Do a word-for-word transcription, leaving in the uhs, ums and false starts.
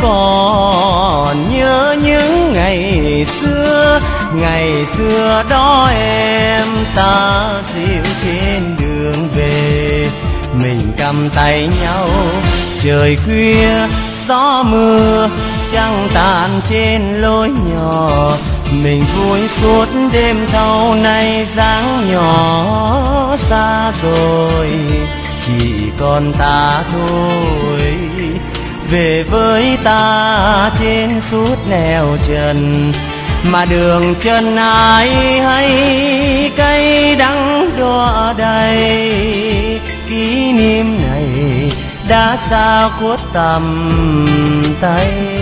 còn nhớ những ngày xưa, ngày xưa đó em ta dịu trên đường về. Mình cầm tay nhau trời khuya gió mưa trăng tàn trên lối nhỏ. Mình vui suốt đêm thâu nay dáng nhỏ xa rồi, chỉ còn ta thôi. Về với ta trên suốt nẻo trần, mà đường chân ai hay cay đắng đọa đầy. Kỷ niệm này đã xa khuất tầm tay.